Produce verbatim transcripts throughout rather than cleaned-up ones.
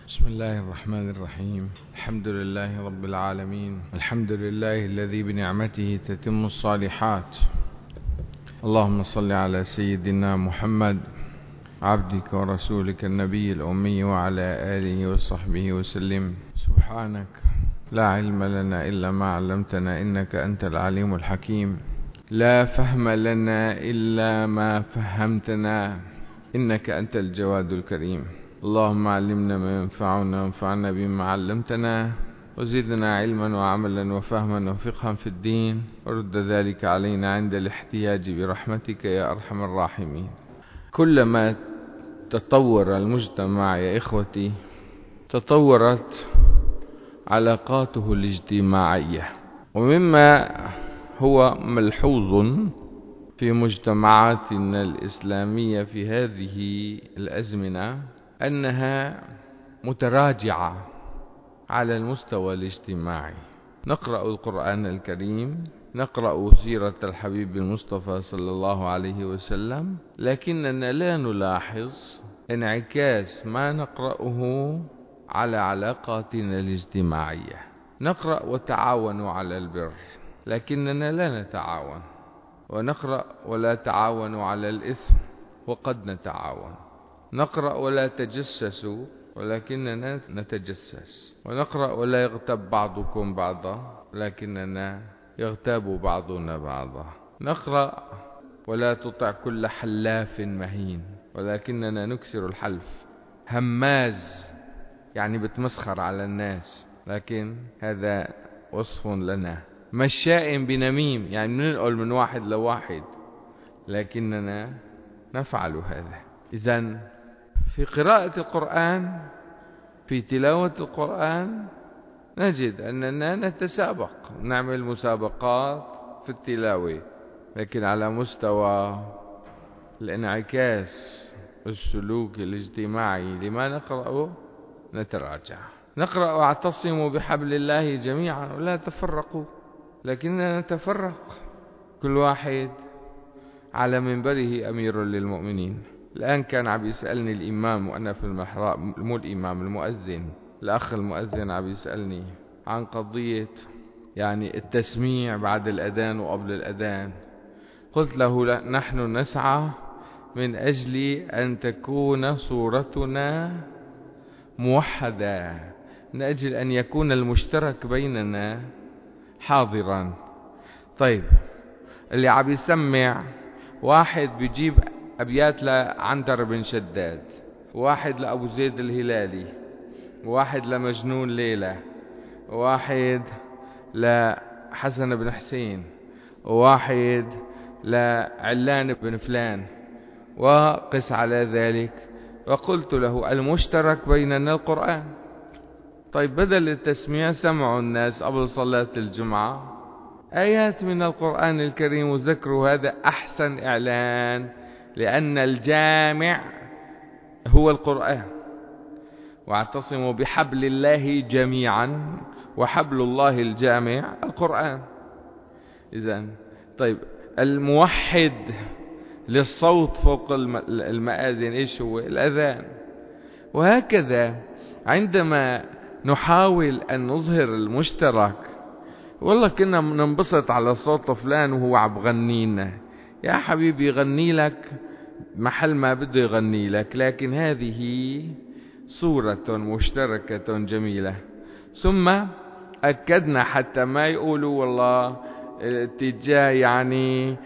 بسم الله الرحمن الرحيم. الحمد لله رب العالمين، الحمد لله الذي بنعمته تتم الصالحات. اللهم صل على سيدنا محمد عبدك ورسولك النبي الأمي وعلى آله وصحبه وسلم. سبحانك لا علم لنا إلا ما علمتنا إنك أنت العليم الحكيم. لا فهم لنا إلا ما فهمتنا إنك أنت الجواد الكريم. اللهم علمنا ما ينفعنا وانفعنا بما علمتنا وزدنا علما وعملا وفهما وفقها في الدين، ورد ذلك علينا عند الاحتياج برحمتك يا أرحم الراحمين. كلما تطور المجتمع يا إخوتي تطورت علاقاته الاجتماعية، ومما هو ملحوظ في مجتمعاتنا الإسلامية في هذه الأزمنة أنها متراجعة على المستوى الاجتماعي. نقرأ القرآن الكريم، نقرأ سيرة الحبيب المصطفى صلى الله عليه وسلم، لكننا لا نلاحظ انعكاس ما نقرأه على علاقاتنا الاجتماعية. نقرأ وتعاونوا على البر، لكننا لا نتعاون، ونقرأ ولا تعاونوا على الإثم وقد نتعاون. نقرأ ولا تجسسوا ولكننا نتجسس، ونقرأ ولا يغتاب بعضكم بعضا ولكننا يغتاب بعضنا بعضا. نقرأ ولا تطع كل حلاف مهين ولكننا نكثر الحلف. هماز يعني بتمسخر على الناس، لكن هذا وصف لنا. مشاء بنميم يعني ننقل من واحد لواحد، لكننا نفعل هذا. إذن في قراءة القرآن، في تلاوة القرآن، نجد أننا نتسابق، نعمل مسابقات في التلاوة، لكن على مستوى الانعكاس السلوك الاجتماعي لما نقرأه نتراجع. نقرأ واعتصموا بحبل الله جميعا ولا تفرقوا، لكننا نتفرق، كل واحد على منبره أمير للمؤمنين. الآن كان عم يسألني الإمام وأنا في المحراب، مو الإمام، المؤذن، الأخ المؤذن عم يسألني عن قضية يعني التسميع بعد الأذان وقبل الأذان. قلت له نحن نسعى من أجل أن تكون صورتنا موحدة، من أجل أن يكون المشترك بيننا حاضرا. طيب اللي عم يسمع واحد بيجيب أبيات لعنتر بن شداد، واحد لأبو زيد الهلالي، واحد لمجنون ليلى، واحد لحسن بن حسين، واحد لعلان بن فلان، وقس على ذلك. وقلت له المشترك بيننا القرآن. طيب بدل التسميع سمعوا الناس قبل صلاة الجمعة آيات من القرآن الكريم وذكروا، هذا أحسن إعلان، لأن الجامع هو القرآن. واعتصموا بحبل الله جميعا، وحبل الله الجامع القرآن. إذن طيب الموحد للصوت فوق المآذن إيش هو؟ الأذان. وهكذا عندما نحاول أن نظهر المشترك، والله كنا ننبسط على صوت فلان وهو عم بغنينا، يا حبيبي يغني لك محل ما بده يغني لك، لكن هذه صورة مشتركة جميلة. ثم أكدنا حتى ما يقولوا والله اتجاه يعني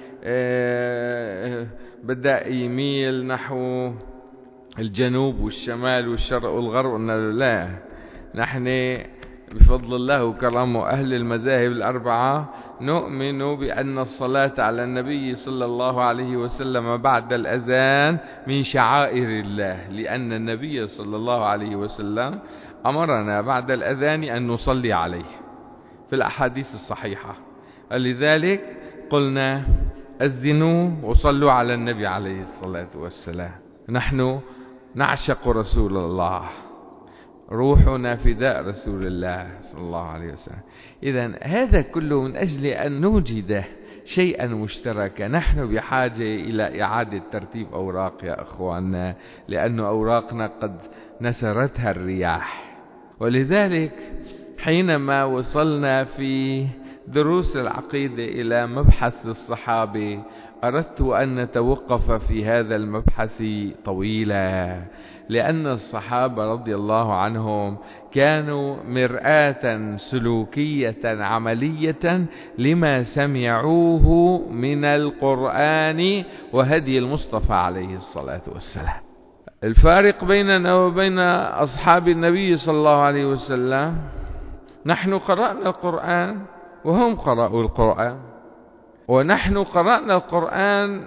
اه بدأ يميل نحو الجنوب والشمال والشرق والغرب. قلنا لا، نحن بفضل الله وكرمه أهل المذاهب الأربعة نؤمن بأن الصلاة على النبي صلى الله عليه وسلم بعد الأذان من شعائر الله، لأن النبي صلى الله عليه وسلم أمرنا بعد الأذان أن نصلي عليه في الأحاديث الصحيحة. لذلك قلنا أذنوا وصلوا على النبي عليه الصلاة والسلام. نحن نعشق رسول الله، روحنا فداء رسول الله صلى الله عليه وسلم. إذن هذا كله من أجل أن نوجد شيئا مشتركا. نحن بحاجة إلى إعادة ترتيب أوراق يا أخواننا، لأن أوراقنا قد نسرتها الرياح. ولذلك حينما وصلنا في دروس العقيدة إلى مبحث الصحابة أردت أن نتوقف في هذا المبحث طويلا، لأن الصحابة رضي الله عنهم كانوا مرآة سلوكية عملية لما سمعوه من القرآن وهدي المصطفى عليه الصلاة والسلام. الفارق بيننا وبين أصحاب النبي صلى الله عليه وسلم، نحن قرأنا القرآن وهم قرأوا القرآن، ونحن قرأنا القرآن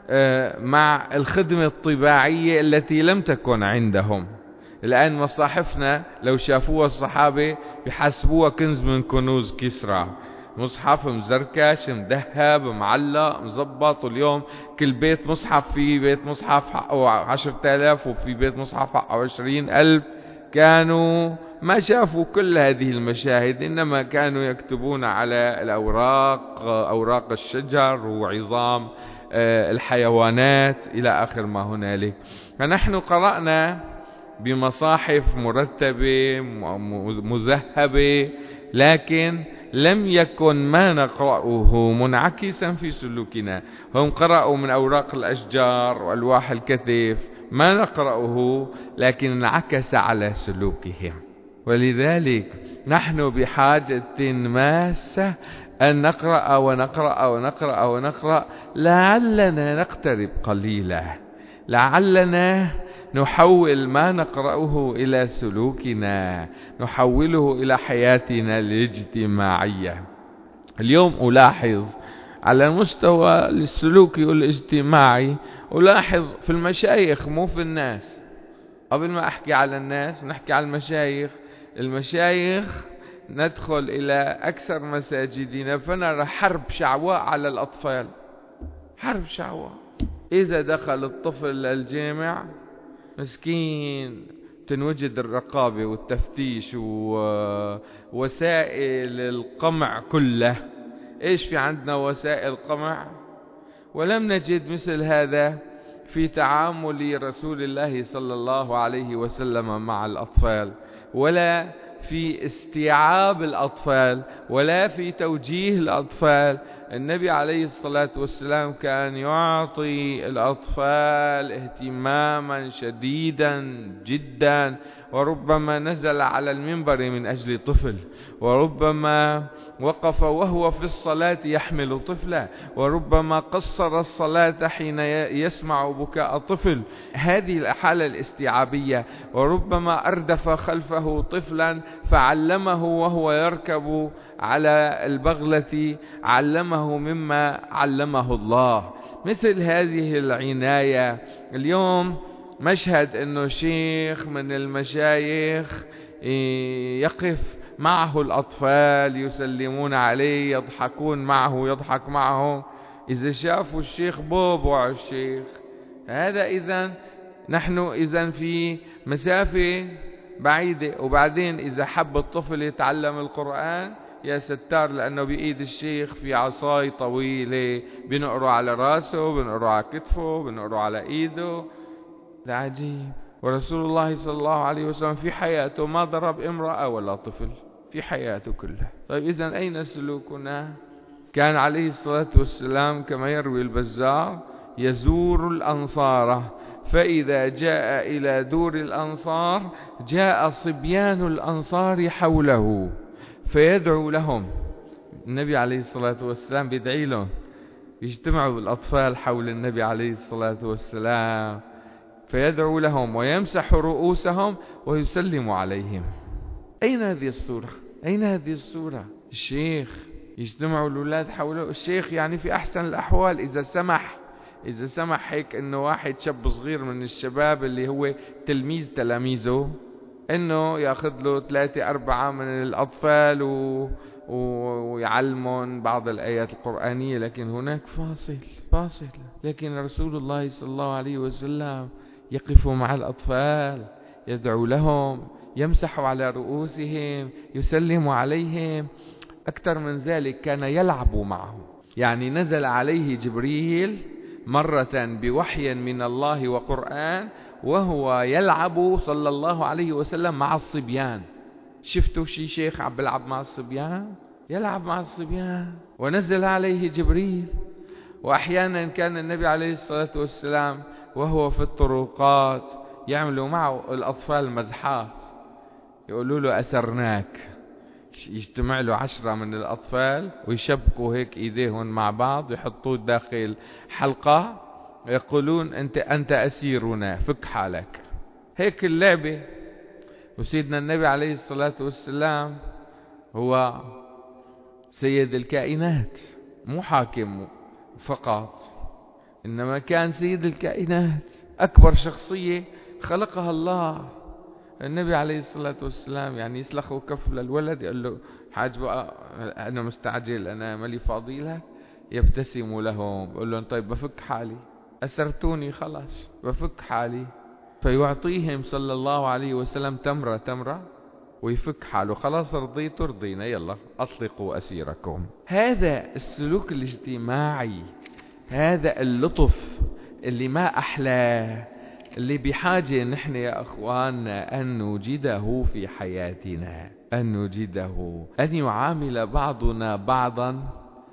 مع الخدمة الطباعية التي لم تكن عندهم. الآن مصاحفنا لو شافوها الصحابة بحسبوها كنز من كنوز كسرى، مصحف مزركش مذهب معلق مزبط، واليوم كل بيت مصحف، في بيت مصحف حقه عشرة آلاف وفي بيت مصحف حقه عشرين ألف. كانوا ما شافوا كل هذه المشاهد، إنما كانوا يكتبون على الأوراق، أوراق الشجر وعظام الحيوانات إلى آخر ما هنالك. فنحن قرأنا بمصاحف مرتبة مذهبة، لكن لم يكن ما نقرأه منعكسا في سلوكنا. هم قرأوا من أوراق الأشجار وألواح الكتف ما نقرأه، لكن انعكس على سلوكهم. ولذلك نحن بحاجة ماسة أن نقرأ ونقرأ ونقرأ ونقرأ، لعلنا نقترب قليلا، لعلنا نحول ما نقرأه إلى سلوكنا، نحوله إلى حياتنا الاجتماعية. اليوم ألاحظ على المستوى السلوكي والاجتماعي، ألاحظ في المشايخ مو في الناس. قبل ما أحكي على الناس نحكي على المشايخ. المشايخ ندخل إلى أكثر مساجدنا فنرى حرب شعواء على الأطفال، حرب شعواء. إذا دخل الطفل للجامع مسكين تنوجد الرقابة والتفتيش ووسائل القمع كله. إيش في عندنا وسائل قمع؟ ولم نجد مثل هذا في تعامل رسول الله صلى الله عليه وسلم مع الأطفال، ولا في استيعاب الأطفال، ولا في توجيه الأطفال. النبي عليه الصلاة والسلام كان يعطي الأطفال اهتماما شديدا جدا، وربما نزل على المنبر من أجل طفل، وربما وقف وهو في الصلاة يحمل طفلا، وربما قصر الصلاة حين يسمع بكاء طفل. هذه الحالة الاستيعابية. وربما أردف خلفه طفلا فعلمه وهو يركب على البغلة، علمه مما علمه الله. مثل هذه العناية. اليوم مشهد أنه شيخ من المشايخ يقف معه الأطفال يسلمون عليه، يضحكون معه، يضحك معهم. إذا شافوا الشيخ بوبوا الشيخ هذا، إذن نحن إذن في مسافة بعيدة. وبعدين إذا حب الطفل يتعلم القرآن يا ستار، لأنه بإيد الشيخ في عصاي طويلة بنقره على راسه، بنقره على كتفه، بنقره على إيده. ده عجيب. ورسول الله صلى الله عليه وسلم في حياته ما ضرب امرأة ولا طفل في حياته كلها. طيب إذن أين سلوكنا؟ كان عليه الصلاة والسلام كما يروي البزار يزور الأنصار، فإذا جاء إلى دور الأنصار جاء صبيان الأنصار حوله فيدعو لهم. النبي عليه الصلاة والسلام بيدعي لهم، يجتمعوا الأطفال حول النبي عليه الصلاة والسلام فيدعو لهم ويمسح رؤوسهم ويسلم عليهم. أين هذه الصورة؟ أين هذه الصورة؟ الشيخ يجتمعوا الأولاد حوله، الشيخ يعني في أحسن الأحوال إذا سمح إذا سمح هيك إنه واحد شاب صغير من الشباب اللي هو تلميذ تلاميذه إنه يأخذ له ثلاثة أربعة من الأطفال و... ويعلمون بعض الآيات القرآنية. لكن هناك فاصل فاصل لكن رسول الله صلى الله عليه وسلم يقف مع الأطفال، يدعو لهم، يمسح على رؤوسهم، يسلم عليهم. أكثر من ذلك كان يلعب معهم. يعني نزل عليه جبريل مرة بوحي من الله وقرآن وهو يلعب صلى الله عليه وسلم مع الصبيان. شفتوا شي شيخ عم بيلعب مع الصبيان؟ يلعب مع الصبيان. ونزل عليه جبريل. وأحيانا كان النبي عليه الصلاة والسلام وهو في الطرقات يعملوا معه الأطفال مزحات، يقولوا له أسرناك. يجتمع له عشرة من الأطفال ويشبكوا هيك إيديهم مع بعض ويحطوه داخل حلقة ويقولون أنت أنت أسيرنا فك حالك. هيك اللعبة. وسيدنا النبي عليه الصلاة والسلام هو سيد الكائنات، مو حاكم فقط، إنما كان سيد الكائنات، أكبر شخصية خلقها الله. النبي عليه الصلاة والسلام يعني يسلخوا كف للولد يقول له حاج بقى أنا مستعجل أنا مالي فاضي لك، يبتسم لهم بقول لهم طيب بفك حالي، أسرتوني خلاص بفك حالي. فيعطيهم صلى الله عليه وسلم تمرة تمرة ويفك حاله. خلاص رضيت رضينا يلا أطلقوا أسيركم. هذا السلوك الاجتماعي، هذا اللطف اللي ما أحلاه، اللي بحاجة نحن يا أخواننا أن نوجده في حياتنا، أن نوجده، أن يعامل بعضنا بعضا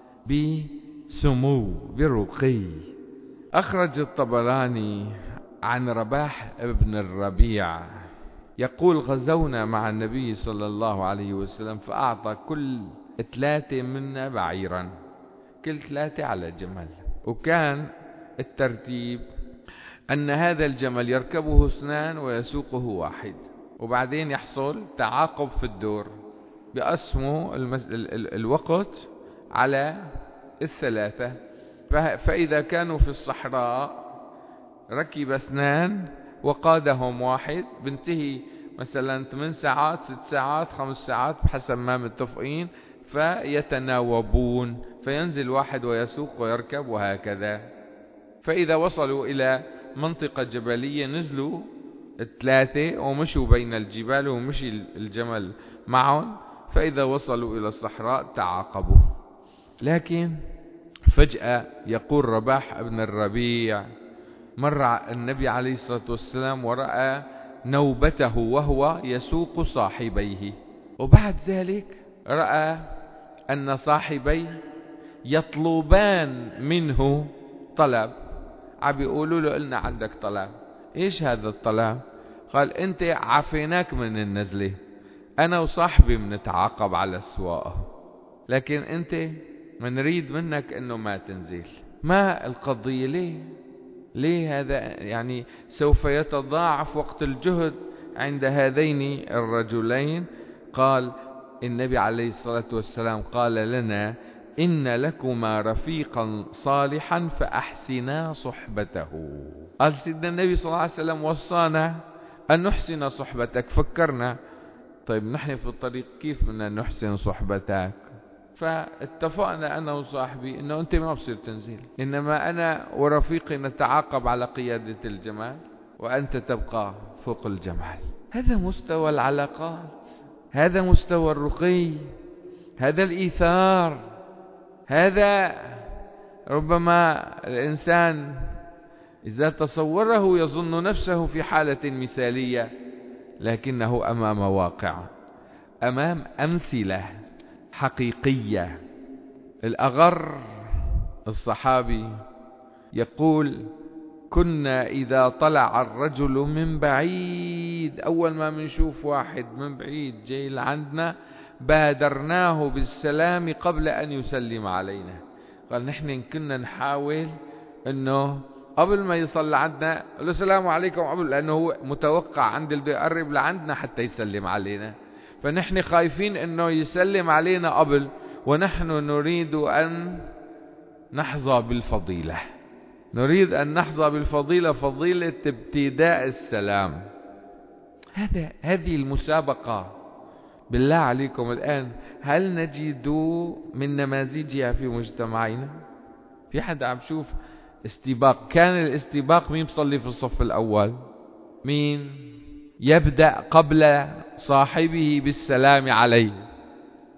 بسمو برقي. أخرج الطبراني عن رباح ابن الربيع يقول غزونا مع النبي صلى الله عليه وسلم فأعطى كل ثلاثة منا بعيرا، كل ثلاثة على جمل، وكان الترتيب أن هذا الجمل يركبه اثنان ويسوقه واحد، وبعدين يحصل تعاقب في الدور بقسموا المس... ال... ال... الوقت على الثلاثة. ف... فإذا كانوا في الصحراء ركب اثنان وقادهم واحد، بنتهي مثلا ثمان ساعات ست ساعات خمس ساعات بحسب ما متفقين، فيتناوبون فينزل واحد ويسوق ويركب وهكذا. فإذا وصلوا إلى منطقة جبلية نزلوا الثلاثة ومشوا بين الجبال ومشي الجمل معهم، فإذا وصلوا إلى الصحراء تعاقبوا. لكن فجأة يقول رباح ابن الربيع مر النبي عليه الصلاة والسلام ورأى نوبته وهو يسوق صاحبيه، وبعد ذلك رأى أن صاحبيه يطلبان منه طلب، عم يقولوا له قلنا عندك طلب. ايش هذا الطلب؟ قال انت عافيناك من النزلة، انا وصاحبي منتعاقب على السواقة، لكن انت منريد منك انه ما تنزل. ما القضية؟ ليه ليه هذا؟ يعني سوف يتضاعف وقت الجهد عند هذين الرجلين. قال النبي عليه الصلاة والسلام قال لنا إن لكما رفيقا صالحا فأحسنا صحبته. قال سيدنا النبي صلى الله عليه وسلم وصانا أن نحسن صحبتك. فكرنا طيب نحن في الطريق كيف بدنا نحسن صحبتك؟ فاتفقنا أنا وصاحبي إنه أنت ما بصير تنزل، إنما أنا ورفيقي نتعاقب على قيادة الجمال وأنت تبقى فوق الجمال. هذا مستوى العلاقات، هذا مستوى الرقي، هذا الإيثار. هذا ربما الإنسان إذا تصوره يظن نفسه في حالة مثالية، لكنه أمام واقع، أمام أمثلة حقيقية. الأغر الصحابي يقول كنا إذا طلع الرجل من بعيد، أول ما منشوف واحد من بعيد جاي لعندنا بادرناه بالسلام قبل أن يسلم علينا. قال نحن كنا نحاول أنه قبل ما يصل عندنا السلام عليكم قبل، لأنه هو متوقع عند اللي يقرب لعندنا حتى يسلم علينا، فنحن خايفين أنه يسلم علينا قبل، ونحن نريد أن نحظى بالفضيلة، نريد أن نحظى بالفضيلة، فضيلة ابتداء السلام. هذا هذه المسابقة بالله عليكم الآن هل نجد من نماذجها في مجتمعنا؟ في حد عم شوف استباق؟ كان الاستباق مين بصلي في الصف الأول؟ مين يبدأ قبل صاحبه بالسلام عليه؟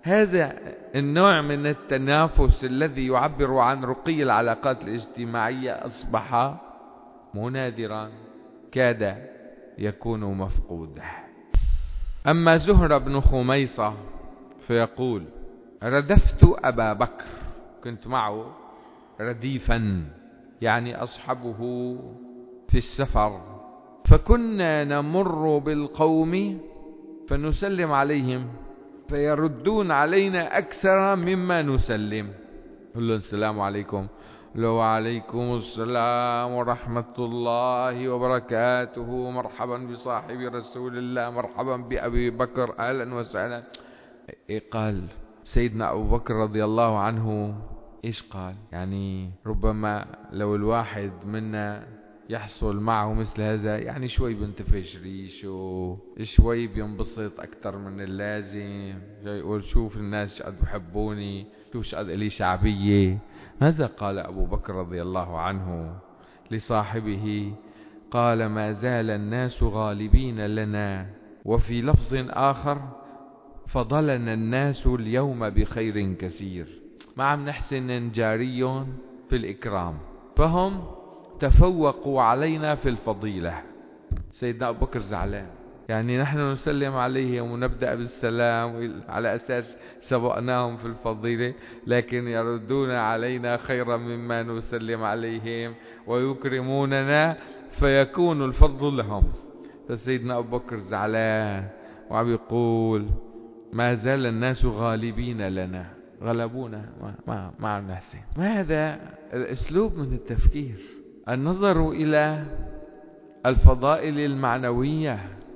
هذا النوع من التنافس الذي يعبر عن رقي العلاقات الاجتماعية أصبح منادرا، كاد يكون مفقودا. أما زهرة بن خميصة فيقول: ردفت أبا بكر، كنت معه رديفا يعني أصحبه في السفر، فكنا نمر بالقوم فنسلم عليهم فيردون علينا أكثر مما نسلم. قل له: السلام عليكم. قل له: وعليكم السلام ورحمة الله وبركاته، مرحبا بصاحب رسول الله، مرحبا بأبي بكر، أهلا وسهلا. قال سيدنا أبو بكر رضي الله عنه: إيش قال؟ يعني ربما لو الواحد منا يحصل معه مثل هذا يعني شوي بنتفش ريشه، شوي بينبسط أكتر من اللازم، يقول: شوف الناس قد بحبوني، شوف قد لي شعبية. ماذا قال أبو بكر رضي الله عنه لصاحبه؟ قال: ما زال الناس غالبين لنا، وفي لفظ آخر: فضلنا الناس اليوم بخير كثير. ما عم نحسن نجاريهم في الإكرام، فهم تفوقوا علينا في الفضيلة. سيدنا أبو بكر زعلان، يعني نحن نسلم عليهم ونبدأ بالسلام على أساس سبقناهم في الفضيلة، لكن يردون علينا خيرا مما نسلم عليهم ويكرموننا فيكون الفضل لهم. فسيدنا أبو بكر زعلان وعم يقول: ما زال الناس غالبين لنا، غلبونا، ما, ما, ما عم نحسن. ما هذا الأسلوب من التفكير؟ النظر إلى الفضائل المعنوية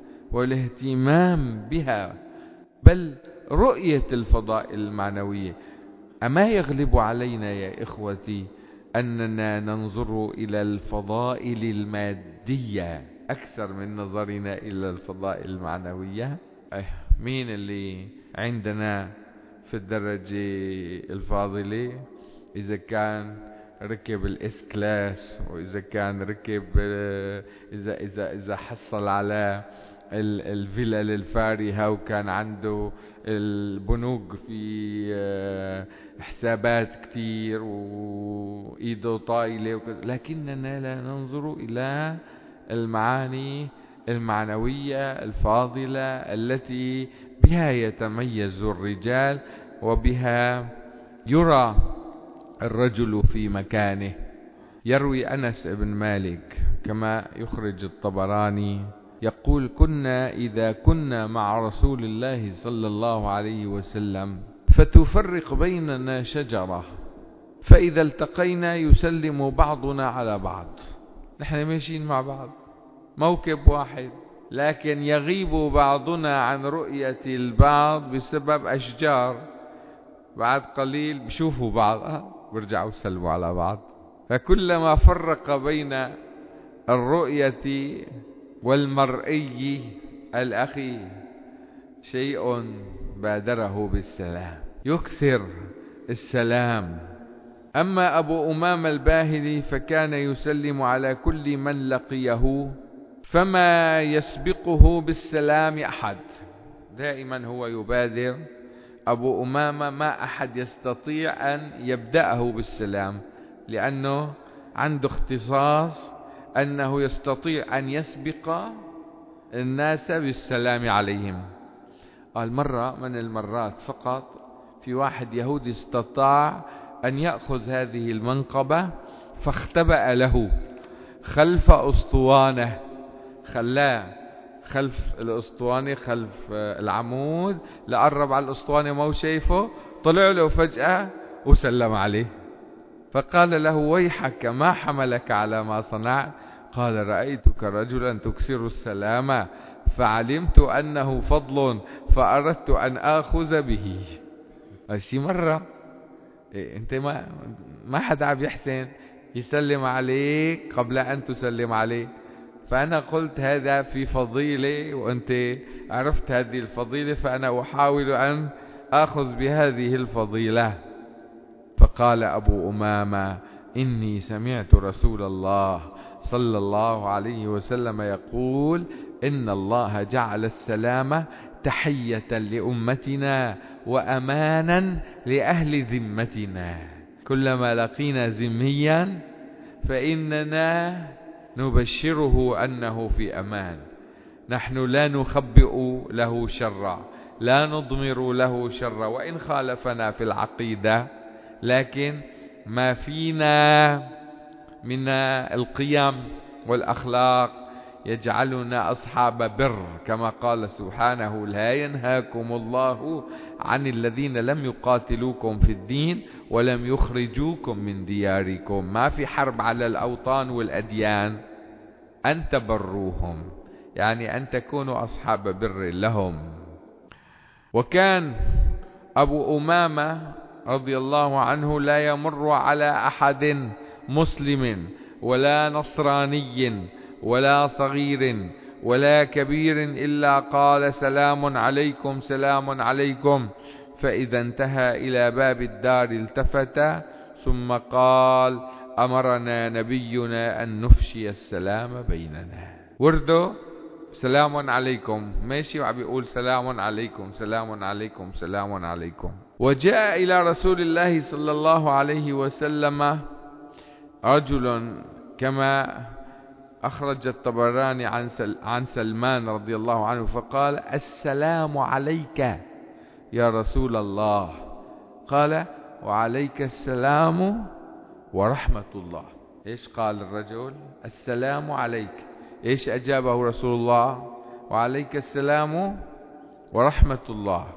والاهتمام بها، بل رؤية الفضائل المعنوية. أما يغلب علينا يا إخوتي أننا ننظر إلى الفضائل المادية أكثر من نظرنا إلى الفضائل المعنوية؟ مين اللي عندنا في الدرجة الفاضلة إذا كان ركب الاس كلاس، وإذا كان ركب إذا إذا إذا حصل على الفلل الفارهة، وكان عنده البنوك في حسابات كتير وإيده طايلة، لكننا لا ننظر إلى المعاني المعنوية الفاضلة التي بها يتميز الرجال وبها يرى الرجل في مكانه. يروي أنس بن مالك كما يخرج الطبراني يقول: كنا إذا كنا مع رسول الله صلى الله عليه وسلم فتفرق بيننا شجرة، فإذا التقينا يسلم بعضنا على بعض. نحن ماشيين مع بعض موكب واحد، لكن يغيب بعضنا عن رؤية البعض بسبب أشجار، بعد قليل بشوفوا بعض برجعوا يسلموا على بعض. فكلما فرق بين الرؤية والمرئي الأخي شيء بادره بالسلام، يكثر السلام. أما أبو أمامة الباهلي فكان يسلم على كل من لقيه، فما يسبقه بالسلام أحد، دائما هو يبادر. أبو أمامة ما أحد يستطيع أن يبدأه بالسلام، لأنه عنده اختصاص أنه يستطيع أن يسبق الناس بالسلام عليهم. قال مرة من المرات فقط في واحد يهودي استطاع أن يأخذ هذه المنقبة، فاختبأ له خلف أسطوانة، خلاه خلف الأسطوانة، خلف العمود، لقرب على الأسطوانة ما هو شايفه، طلع له فجأة وسلم عليه. فقال له: ويحك، ما حملك على ما صنعت؟ قال: رأيتك رجلا تكثر السلام فعلمت أنه فضل فأردت أن آخذ به. هالشي مرة إيه، انت ما ما حدا عم يحسن يسلم عليك قبل أن تسلم عليه، فأنا قلت هذا في فضيلة وأنت عرفت هذه الفضيلة، فأنا أحاول أن آخذ بهذه الفضيلة. فقال أبو أمامة: إني سمعت رسول الله صلى الله عليه وسلم يقول: إن الله جعل السلام تحية لأمتنا وأمانا لأهل ذمتنا. كلما لقينا ذميا فإننا نبشره أنه في أمان. نحن لا نخبئ له شرا، لا نضمر له شرا وإن خالفنا في العقيدة، لكن ما فينا من القيم والأخلاق يجعلنا أصحاب بر، كما قال سبحانه: لا ينهاكم الله عن الذين لم يقاتلوكم في الدين ولم يخرجوكم من دياركم. ما في حرب على الأوطان والأديان، أن تبروهم، يعني أن تكونوا أصحاب بر لهم. وكان أبو أمامة رضي الله عنه لا يمر على أحد مسلم ولا نصراني ولا صغير ولا كبير إلا قال: سلام عليكم سلام عليكم. فإذا انتهى إلى باب الدار التفت ثم قال: أمرنا نبينا أن نفشي السلام بيننا. ورده سلام عليكم، ماشي وعم بيقول سلام عليكم سلام عليكم سلام عليكم. وجاء إلى رسول الله صلى الله عليه وسلم رجل كما أخرج الطبراني عن عن سلمان رضي الله عنه، فقال: السلام عليك يا رسول الله. قال: وعليك السلام ورحمة الله. إيش قال الرجل؟ السلام عليك. إيش أجابه رسول الله؟ وعليك السلام ورحمة الله.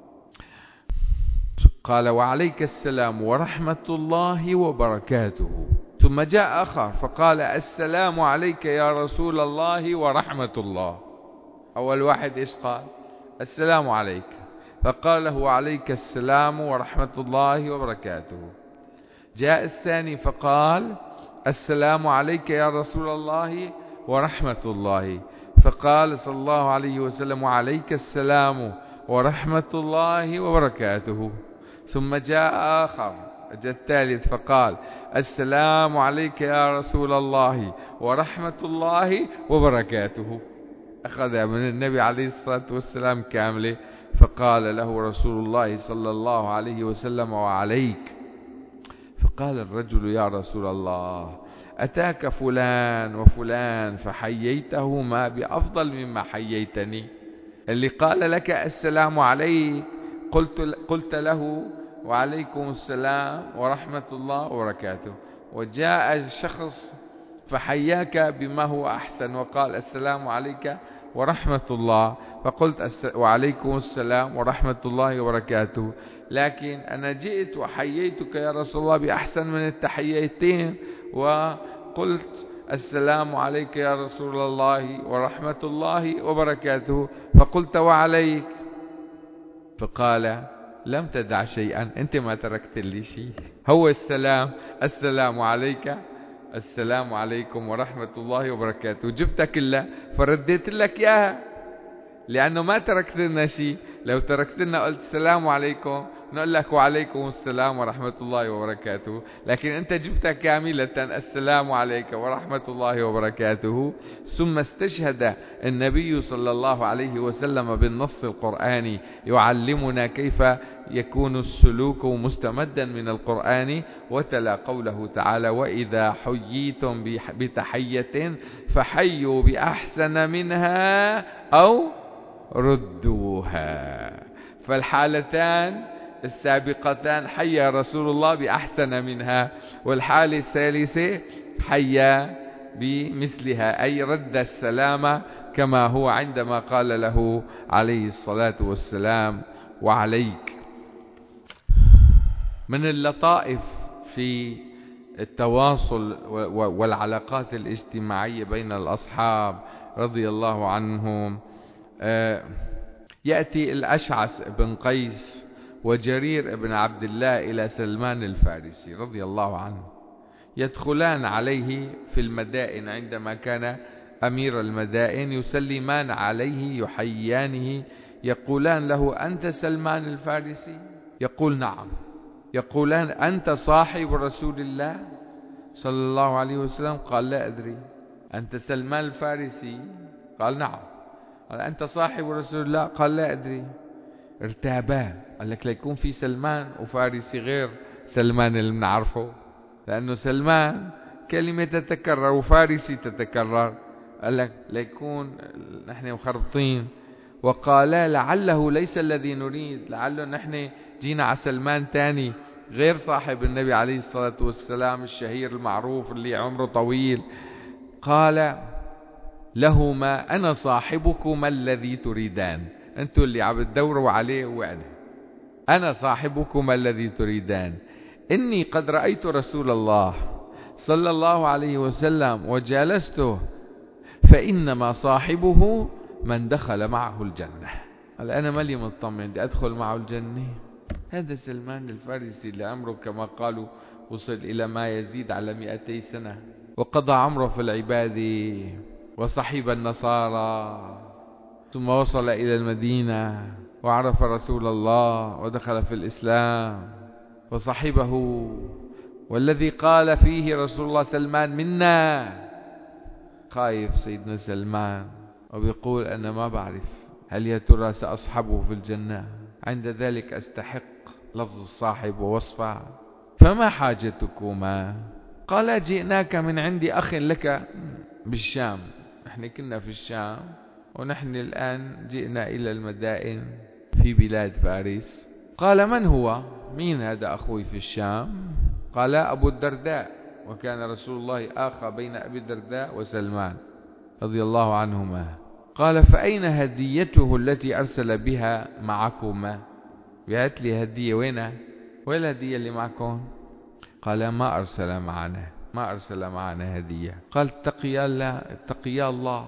قال: وعليك السلام ورحمة الله وبركاته. ثم جاء آخر فقال: السلام عليك يا رسول الله ورحمة الله. أول واحد إيش قال؟ السلام عليك. فقال له: وعليك السلام ورحمة الله وبركاته. جاء الثاني فقال: السلام عليك يا رسول الله ورحمة الله. فقال صلى الله عليه وسلم: وعليك السلام ورحمة الله وبركاته. ثم جاء آخر، جاء الثالث فقال: السلام عليك يا رسول الله ورحمة الله وبركاته. أخذ من النبي عليه الصلاة والسلام كاملة. فقال له رسول الله صلى الله عليه وسلم: وعليك. فقال الرجل: يا رسول الله، أتاك فلان وفلان فحييتهما بأفضل مما حييتني. اللي قال لك السلام عليك قلت, قلت له: وعليكم السلام ورحمة الله وبركاته. وجاء الشخص فحياك بما هو أحسن وقال: السلام عليك ورحمة الله. فقلت: وعليكم السلام ورحمة الله وبركاته. لكن أنا جئت وحييتك يا رسول الله بأحسن من التحيتين، وقلت: السلام عليك يا رسول الله ورحمة الله وبركاته. فقلت: وعليك. فقال: لم تدع شيئا، أنت ما تركت لي شيء. هو السلام، السلام عليك، السلام عليكم ورحمة الله وبركاته، جبتها كلها فرديت لك إياها، لأنه ما تركت لنا شيء. لو تركت لنا قلت السلام عليكم نقول لك: وعليكم السلام ورحمة الله وبركاته. لكن أنت جبتها كاملة: السلام عليك ورحمة الله وبركاته. ثم استشهد النبي صلى الله عليه وسلم بالنص القرآني يعلمنا كيف يكون السلوك مستمدا من القرآن، وتلا قوله تعالى: وإذا حييتم بتحية فحيوا بأحسن منها أو ردوها. فالحالتان السابقتان حيا رسول الله بأحسن منها، والحالة الثالثة حيا بمثلها، أي رد السلام كما هو عندما قال له عليه الصلاة والسلام: وعليك. من اللطائف في التواصل والعلاقات الاجتماعية بين الأصحاب رضي الله عنهم، يأتي الأشعث بن قيس وجرير بن عبد الله إلى سلمان الفارسي رضي الله عنه، يدخلان عليه في المدائن عندما كان أمير المدائن، يسلمان عليه يحييانه، يقولان له: أنت سلمان الفارسي؟ يقول: نعم. يقولان: أنت صاحب رسول الله صلى الله عليه وسلم؟ قال: لا أدري. أنت سلمان الفارسي؟ قال: نعم. قال: أنت صاحب رسول الله؟ قال: لا أدري. ارتابا، قال لك ليكون في سلمان وفارسي غير سلمان اللي بنعرفه، لأنه سلمان كلمة تتكرر وفارسي تتكرر، قال لك ليكون نحن مخربطين. وقال لعله ليس الذي نريد، لعله نحن جينا على سلمان تاني غير صاحب النبي عليه الصلاة والسلام الشهير المعروف اللي عمره طويل. قال لهما أنا صاحبكما الذي تريدان، أنتوا اللي عم تدوروا عليه وأنا أنا صاحبكما الذي تريدان. إني قد رأيت رسول الله صلى الله عليه وسلم وجالسته، فإنما صاحبه من دخل معه الجنة. قال أنا مالي مطمن بدي أدخل معه الجنة. هذا سلمان الفارسي اللي عمره كما قالوا وصل إلى ما يزيد على مئتي سنة، وقضى عمره في العبادة وصحب النصارى، ثم وصل إلى المدينة وعرف رسول الله ودخل في الإسلام وصحبه. والذي قال فيه رسول الله سلمان منا، خايف سيدنا سلمان وبيقول أنا ما بعرف هل يا ترى سأصحبه في الجنة، عند ذلك أستحق لفظ الصاحب ووصفه. فما حاجتكما؟ قال جئناك من عند أخ لك بالشام، نحن كنا في الشام ونحن الآن جئنا إلى المدائن في بلاد فارس. قال من هو؟ مين هذا أخوي في الشام؟ قال أبو الدرداء، وكان رسول الله آخى بين أبي الدرداء وسلمان رضي الله عنهما. قال فأين هديته التي أرسل بها معكما؟ بعت لي هدية، وينها؟ وين الهدية اللي معكم؟ قال ما أرسل معنا ما أرسل معنا هدية. قال اتقيا الله اتقيا الله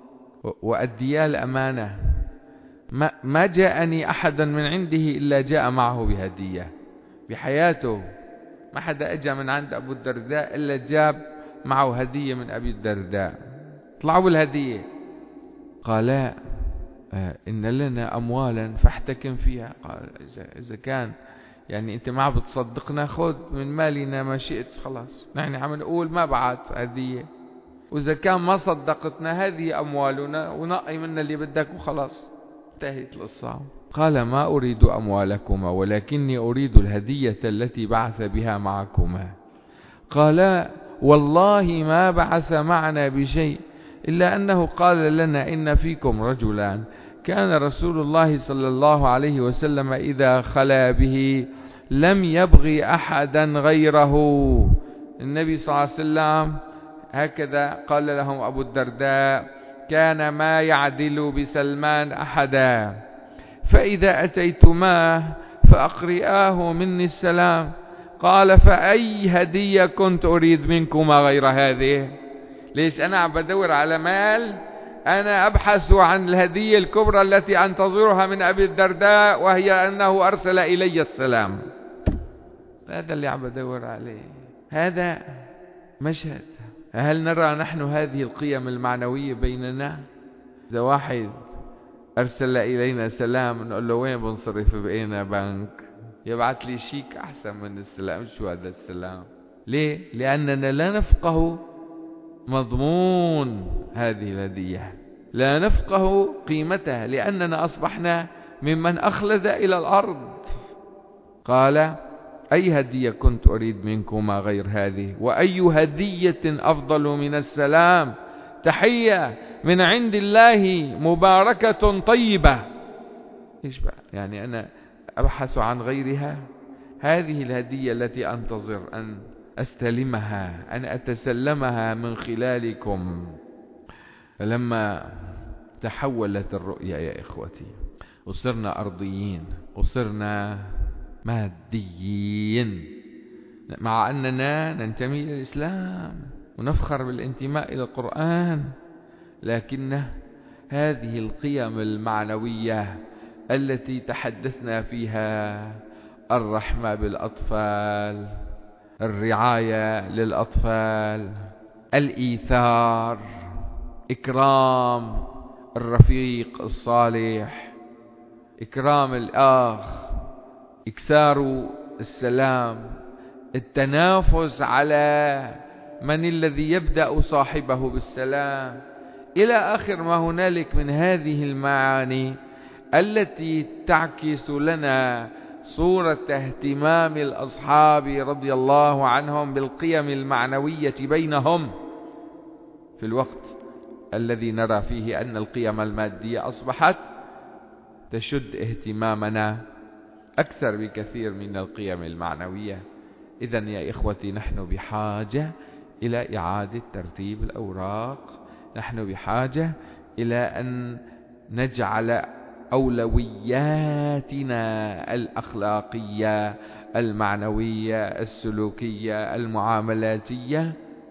وأديا الأمانة، ما, ما جاءني أحدا من عنده إلا جاء معه بهدية. بحياته ما حدا أجا من عند أبو الدرداء إلا جاب معه هدية من أبي الدرداء. طلعوا الهدية. قال آه إن لنا أموالا فاحتكم فيها. قال إذا, إذا كان يعني أنت ما بتصدقنا خذ من مالنا ما شئت، خلاص نحن عم نقول ما بعت هدية، وإذا كان ما صدقتنا هذه أموالنا ونقي منا اللي بدك وخلاص انتهت القصة. قال ما أريد أموالكما ولكني أريد الهدية التي بعث بها معكما. قال والله ما بعث معنا بشيء إلا أنه قال لنا إن فيكم رجلان كان رسول الله صلى الله عليه وسلم إذا خلا به لم يبغي أحدا غيره. النبي صلى الله عليه وسلم هكذا قال لهم أبو الدرداء كان ما يعدل بسلمان أحدا، فإذا أتيتماه فأقرئاه مني السلام. قال فأي هدية كنت أريد منكما غير هذه؟ ليش أنا عم بدور على مال؟ أنا أبحث عن الهدية الكبرى التي أنتظرها من أبي الدرداء، وهي أنه أرسل إلي السلام. هذا اللي عم بدور عليه. هذا مشهد. هل نرى نحن هذه القيم المعنوية بيننا؟ إذا واحد أرسل إلينا سلام نقول له وين بنصرف بقينا بنك؟ يبعث لي شيك أحسن من السلام. شو هذا السلام؟ ليه؟ لأننا لا نفقه مضمون هذه الهدية، لا نفقه قيمتها، لأننا أصبحنا ممن أخلد إلى الأرض. قال أي هدية كنت أريد منكما غير هذه؟ وأي هدية أفضل من السلام؟ تحية من عند الله مباركة طيبة. إيش بقى؟ يعني أنا أبحث عن غيرها؟ هذه الهدية التي أنتظر أن أستلمها، أن أتسلمها من خلالكم. فلما تحولت الرؤيا يا إخوتي وصرنا أرضيين وصرنا ماديين، مع أننا ننتمي إلى الإسلام ونفخر بالانتماء إلى القرآن، لكن هذه القيم المعنوية التي تحدثنا فيها، الرحمة بالأطفال، الرعاية للأطفال، الإيثار، إكرام الرفيق الصالح، إكرام الأخ، إكثار السلام، التنافس على من الذي يبدأ صاحبه بالسلام، إلى آخر ما هنالك من هذه المعاني التي تعكس لنا صورة اهتمام الأصحاب رضي الله عنهم بالقيم المعنوية بينهم في الوقت الذي نرى فيه أن القيم المادية أصبحت تشد اهتمامنا أكثر بكثير من القيم المعنوية. إذن يا إخوتي، نحن بحاجة إلى إعادة ترتيب الأوراق، نحن بحاجة إلى أن نجعل أولوياتنا الأخلاقية المعنوية السلوكية المعاملاتية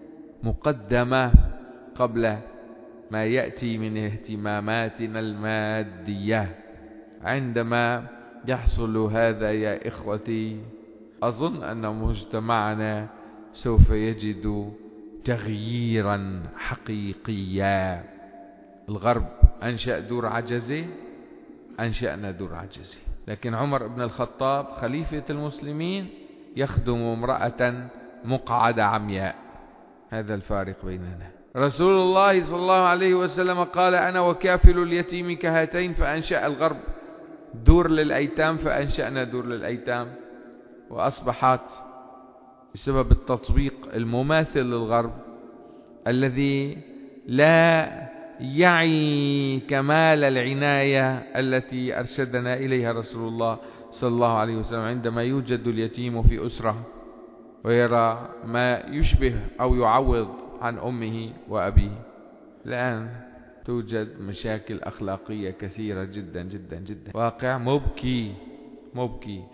مقدمة قبل ما يأتي من اهتماماتنا المادية. عندما يحصل هذا يا إخوتي، أظن أن مجتمعنا سوف يجد تغييرا حقيقيا. الغرب أنشأ دور عجزي، أنشأنا دور عجزي، لكن عمر بن الخطاب خليفة المسلمين يخدم امرأة مقعدة عمياء. هذا الفارق بيننا. رسول الله صلى الله عليه وسلم قال: أنا وكافل اليتيم كهاتين، فأنشأ الغرب دور للأيتام، فأنشأنا دور للأيتام. وأصبحت بسبب التطبيق المماثل للغرب الذي لا يعي كمال العناية التي أرشدنا إليها رسول الله صلى الله عليه وسلم، عندما يوجد اليتيم في أسرة ويرى ما يشبه أو يعوض عن أمه وأبيه. الآن توجد مشاكل أخلاقية كثيرة جدا جدا جدا، واقع مبكي مبكي.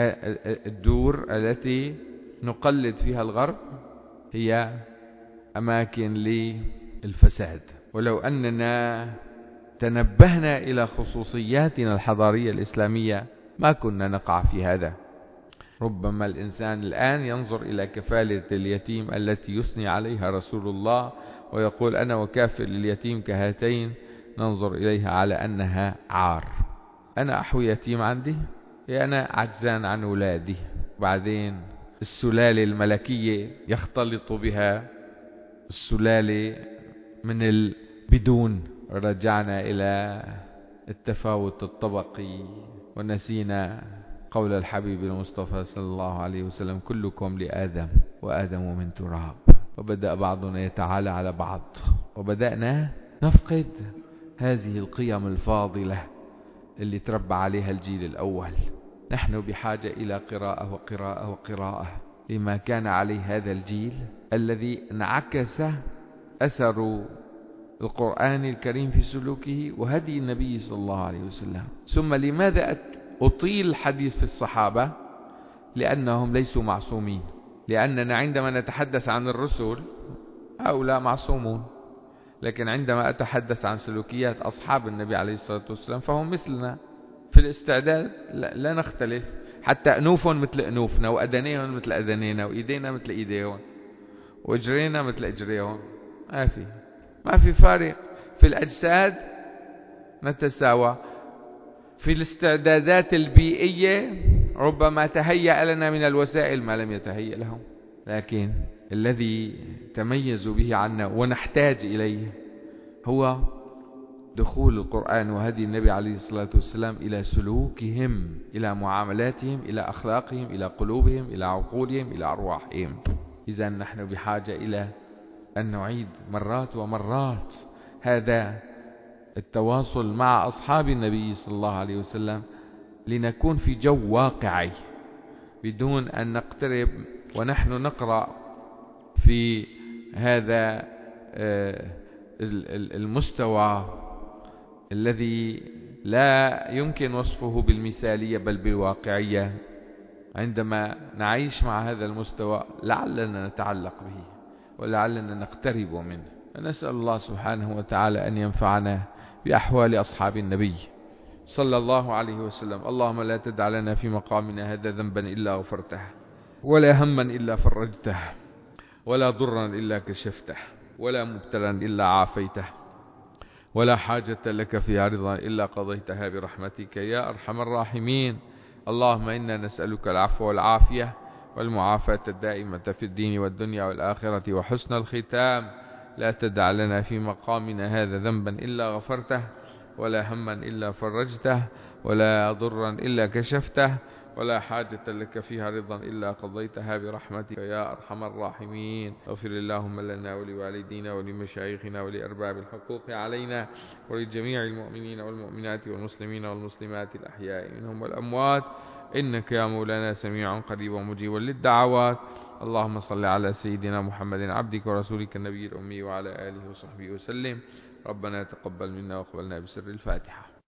الدور التي نقلد فيها الغرب هي أماكن للفساد. ولو أننا تنبهنا إلى خصوصياتنا الحضارية الإسلامية ما كنا نقع في هذا. ربما الإنسان الآن ينظر إلى كفالة اليتيم التي يثني عليها رسول الله ويقول: أنا وكافل اليتيم كهاتين، ننظر إليها على أنها عار. أنا أحوي يتيم عندي، أنا عجزان عن أولادي، بعدين السلالة الملكية يختلط بها السلالة من البدون. رجعنا إلى التفاوت الطبقي ونسينا قول الحبيب المصطفى صلى الله عليه وسلم: كلكم لآدم وآدم من تراب. وبدأ بعضنا يتعالى على بعض، وبدأنا نفقد هذه القيم الفاضلة اللي تربى عليها الجيل الأول. نحن بحاجة إلى قراءة وقراءة وقراءة لما كان عليه هذا الجيل الذي انعكس أثر القرآن الكريم في سلوكه وهدي النبي صلى الله عليه وسلم. ثم لماذا أطيل الحديث في الصحابة؟ لأنهم ليسوا معصومين. لأننا عندما نتحدث عن الرسل هؤلاء معصومون، لكن عندما أتحدث عن سلوكيات أصحاب النبي عليه الصلاة والسلام فهم مثلنا في الاستعداد، لا نختلف. حتى أنوفهم مثل أنوفنا، وأدنيهم مثل أدنينا، وإيدينا مثل إيديهم، وإجرينا مثل إجريهم. ما في ما في فارق في الأجساد، نتساوى. في الاستعدادات البيئية ربما تهيأ لنا من الوسائل ما لم يتهيأ لهم، لكن الذي تميز به عنا ونحتاج إليه هو دخول القرآن وهدي النبي عليه الصلاة والسلام إلى سلوكهم، إلى معاملاتهم، إلى أخلاقهم، إلى قلوبهم، إلى عقولهم، إلى أرواحهم. إذا نحن بحاجة إلى أن نعيد مرات ومرات هذا التواصل مع أصحاب النبي صلى الله عليه وسلم لنكون في جو واقعي، بدون أن نقترب ونحن نقرأ في هذا المستوى الذي لا يمكن وصفه بالمثالية بل بالواقعية. عندما نعيش مع هذا المستوى لعلنا نتعلق به ولعلنا نقترب منه. نسأل الله سبحانه وتعالى أن ينفعنا بأحوال أصحاب النبي صلى الله عليه وسلم. اللهم لا تدع لنا في مقامنا هذا ذنبا إلا غفرته، ولا هما إلا فرجته، ولا ضرا إلا كشفته، ولا مبتلا إلا عافيته، ولا حاجة لك فيها رضا إلا قضيتها برحمتك يا أرحم الراحمين. اللهم إنا نسألك العفو والعافية والمعافاة الدائمة في الدين والدنيا والآخرة وحسن الختام. لا تدع لنا في مقامنا هذا ذنبا إلا غفرته، ولا هما إلا فرجته، ولا ضرا إلا كشفته، ولا حاجة لك فيها رضا إلا قضيتها برحمتك يا أرحم الراحمين. اغفر اللهم لنا ولوالدينا ولمشايخنا ولأرباب الحقوق علينا ولجميع المؤمنين والمؤمنات والمسلمين والمسلمات الأحياء منهم والأموات، إنك يا مولانا سميع قريب مجيب للدعوات. اللهم صل على سيدنا محمد عبدك ورسولك النبي الأمي وعلى آله وصحبه وسلم. ربنا تقبل منا واقبلنا بسر الفاتحة.